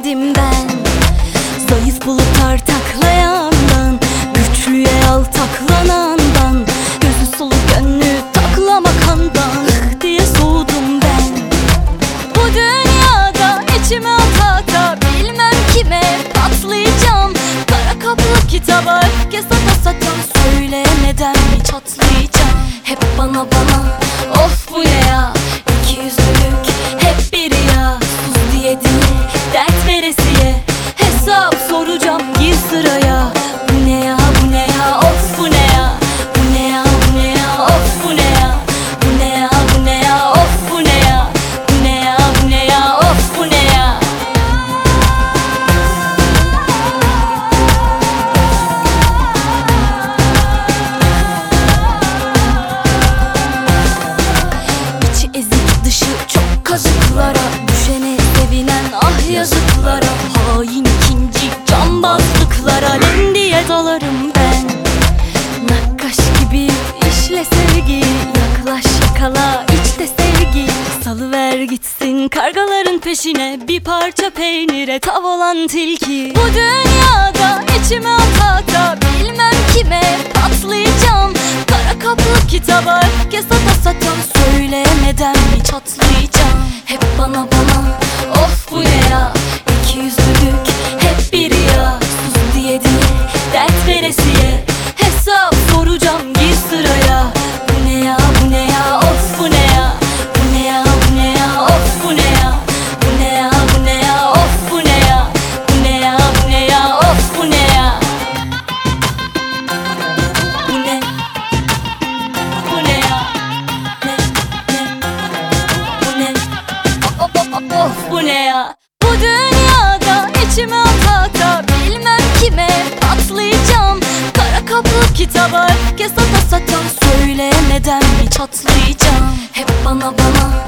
sevmedim ben. Zayıf bulutlar taklayandan, güçlüye yaltaklanandan, gözü solu gönlü taklamakandan diye soğudum ben. Bu dünyada içime ata ata bilmem kime patlayacağım. Kara kaplı kitaba öfke sata sata söylemeden mi çatlayacağım? Hep bana of bu ne ya, ikiyüzlülük hep biri ya. Sus diye diye dert veresiye hesap soracağım gir sıraya. Bu ne ya, bu ne ya, of bu ne ya. Bu ne ya, bu ne ya, of bu ne ya. Bu ne ya, bu ne ya, of bu ne ya. Bu ne ya, bu ne ya, of bu ne ya. İçi ezik dışı çok kazıklara, düşene sevinen ah yazıklara. Hain ikinci cambazlıklara len diye dalarım ben. Nakkaş gibi işle sevgi, yaklaş yakala içte sevgi. Salıver gitsin kargaların peşine, bir parça peynire tav olan tilki. Bu dünyada içime ata ata bilmem kime patlayacağım. Kara kaplı kitaba öfke sata sata söylemeden mi çatlayacağım? Hep bana of bu ne ya, ikiyüzlülük hep biri ya. Sus diye diye dert veresiye hesap soracağım gir sıraya. Bu ne ya, bu ne ya, of bu ne ya. Bu ne ya, bu ne ya, of bu ne ya. Bu ne ya, bu ne ya, of bu ne ya. Bu ne ya, bu ne ya, of bu ne ya. Bu ne? Bu ne ya? Bu ne? Of bu ne ya? Bu dünyada içime ata ata bilmem kime patlayacağım. Kara kaplı kitaba öfke sata sata söylemeden mi çatlayacağım? Hep bana